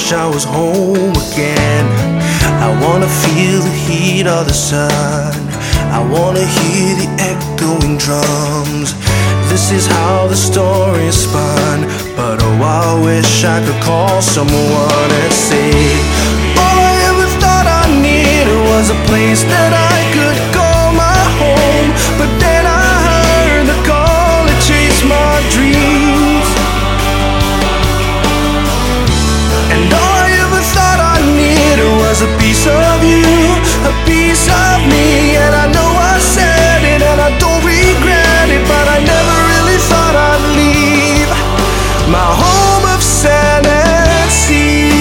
wish I was home again. I wanna feel the heat of the sun. I wanna hear the echoing drums. This is how the story is spun. But oh, I wish I could call someone and say, all I ever thought I needed was a place that I could call my home. But then I heard the call to chase my dreams. And all I ever thought I needed was a piece of you, a piece of me. And I know I said it and I don't regret it, but I never really thought I'd leave my home of sand and sea.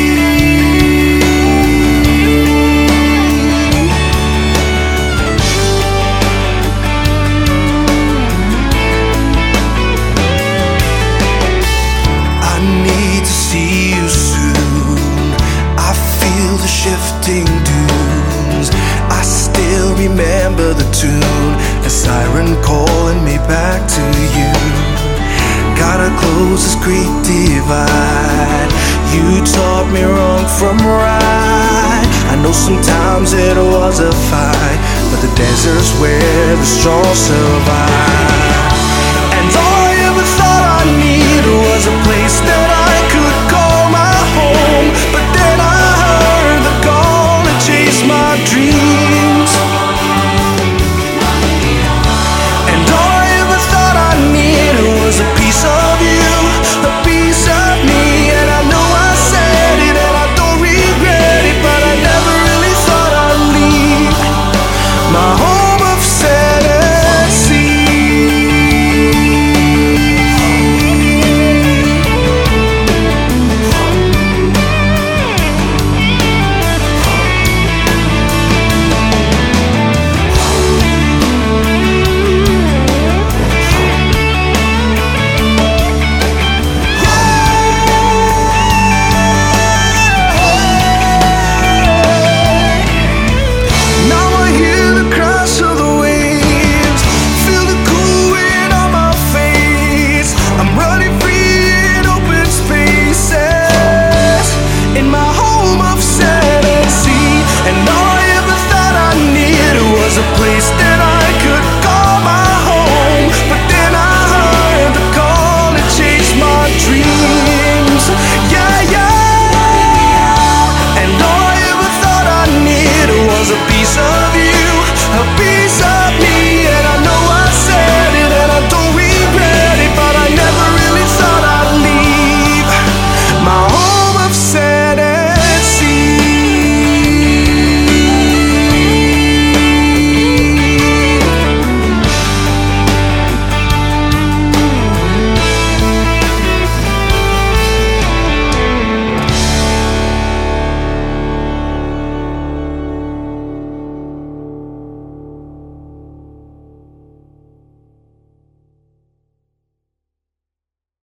I need to see you soon. I feel the shifting dunes. I still remember the tune, a siren calling me back to you. Gotta close this great divide. You taught me wrong from right. I know sometimes it was a fight, but the desert's where the strong survive. And all I ever thought I needed was a place that I could call my home. But then I heard the call to chase my dreams.